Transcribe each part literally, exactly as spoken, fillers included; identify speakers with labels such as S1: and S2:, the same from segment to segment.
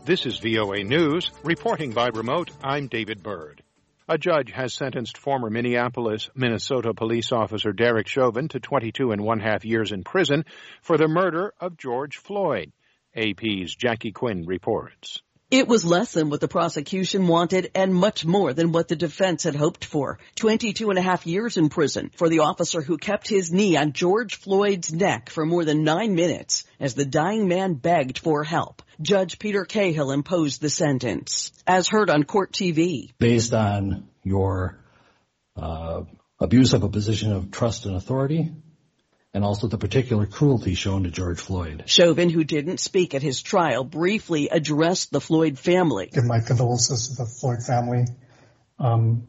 S1: This is V O A News. Reporting by remote, I'm David Byrd. A judge has sentenced former Minneapolis, Minnesota police officer Derek Chauvin to twenty-two and one half years in prison for the murder of George Floyd. A P's Jackie Quinn reports.
S2: It was less than what the prosecution wanted and much more than what the defense had hoped for. twenty-two and a half years in prison for the officer who kept his knee on George Floyd's neck for more than nine minutes as the dying man begged for help. Judge Peter Cahill imposed the sentence, as heard on Court T V.
S3: Based on your uh, abuse of a position of trust and authority, and also the particular cruelty shown to George Floyd.
S2: Chauvin, who didn't speak at his trial, briefly addressed the Floyd family.
S4: Give my condolences to the Floyd family. Um,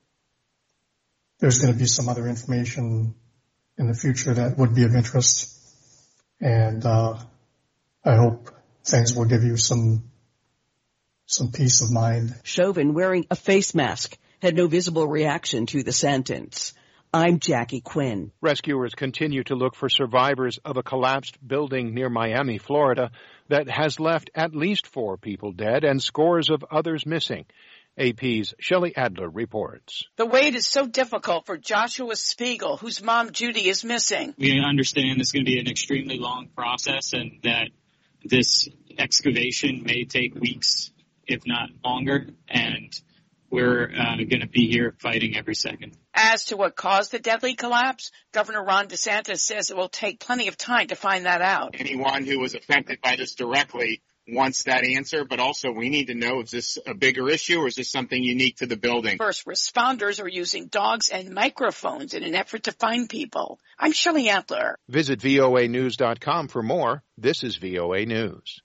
S4: there's going to be some other information in the future that would be of interest, and uh, I hope things will give you some some peace of mind.
S2: Chauvin, wearing a face mask, had no visible reaction to the sentence. I'm Jackie Quinn.
S1: Rescuers continue to look for survivors of a collapsed building near Miami, Florida, that has left at least four people dead and scores of others missing. A P's Shelley Adler reports.
S5: The wait is so difficult for Joshua Spiegel, whose mom Judy is missing.
S6: We understand it's going to be an extremely long process and that this excavation may take weeks, if not longer, and we're uh, going to be here fighting every second.
S5: As to what caused the deadly collapse, Governor Ron DeSantis says it will take plenty of time to find that out.
S7: Anyone who was affected by this directly wants that answer, but also we need to know, is this a bigger issue or is this something unique to the building?
S5: First responders are using dogs and microphones in an effort to find people. I'm Shelley Adler.
S1: Visit V O A news dot com for more. This is V O A News.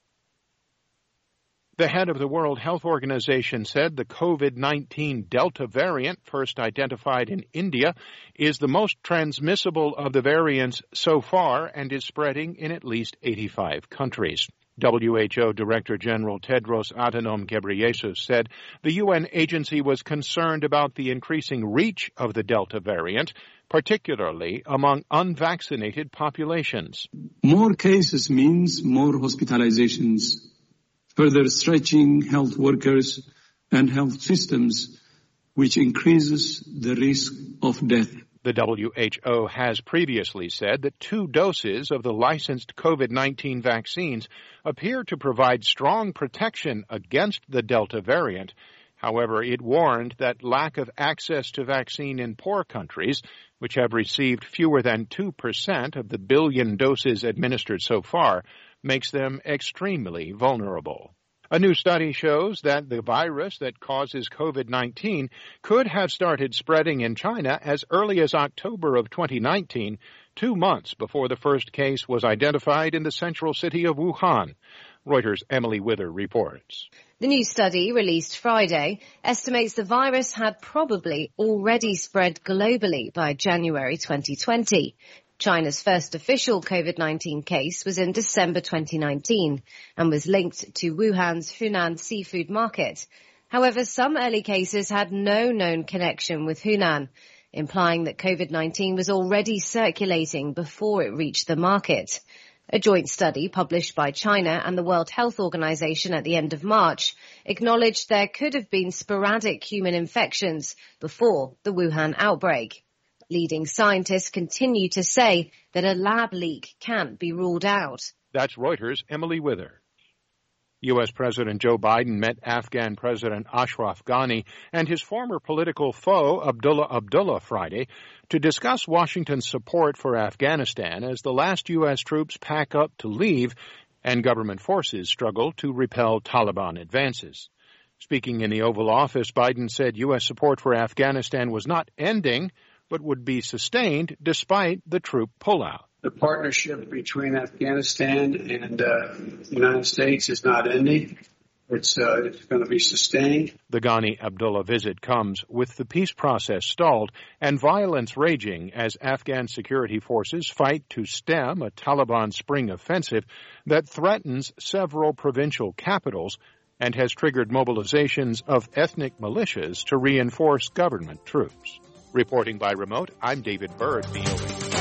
S1: The head of the World Health Organization said the COVID nineteen Delta variant, first identified in India, is the most transmissible of the variants so far and is spreading in at least eighty-five countries. W H O Director General Tedros Adhanom Ghebreyesus said the U N agency was concerned about the increasing reach of the Delta variant, particularly among unvaccinated populations.
S8: More cases means more hospitalizations, further stretching health workers and health systems, which increases the risk of death.
S1: The W H O has previously said that two doses of the licensed COVID nineteen vaccines appear to provide strong protection against the Delta variant. However, it warned that lack of access to vaccine in poor countries, which have received fewer than two percent of the billion doses administered so far, makes them extremely vulnerable. A new study shows that the virus that causes COVID nineteen could have started spreading in China as early as October of twenty nineteen, two months before the first case was identified in the central city of Wuhan. Reuters' Emily Wither reports.
S9: The new study, released Friday, estimates the virus had probably already spread globally by January twenty twenty. China's first official COVID nineteen case was in December twenty nineteen and was linked to Wuhan's Hunan seafood market. However, some early cases had no known connection with Hunan, implying that COVID nineteen was already circulating before it reached the market. A joint study published by China and the World Health Organization at the end of March acknowledged there could have been sporadic human infections before the Wuhan outbreak. Leading scientists continue to say that a lab leak can't be ruled out.
S1: That's Reuters' Emily Wither. U S. President Joe Biden met Afghan President Ashraf Ghani and his former political foe Abdullah Abdullah Friday to discuss Washington's support for Afghanistan as the last U S troops pack up to leave and government forces struggle to repel Taliban advances. Speaking in the Oval Office, Biden said U S support for Afghanistan was not ending, but would be sustained despite the troop pullout.
S10: The partnership between Afghanistan and uh, the United States is not ending. It's, uh, it's going to be sustained.
S1: The Ghani Abdullah visit comes with the peace process stalled and violence raging as Afghan security forces fight to stem a Taliban spring offensive that threatens several provincial capitals and has triggered mobilizations of ethnic militias to reinforce government troops. Reporting by remote, I'm David Byrd, V O A.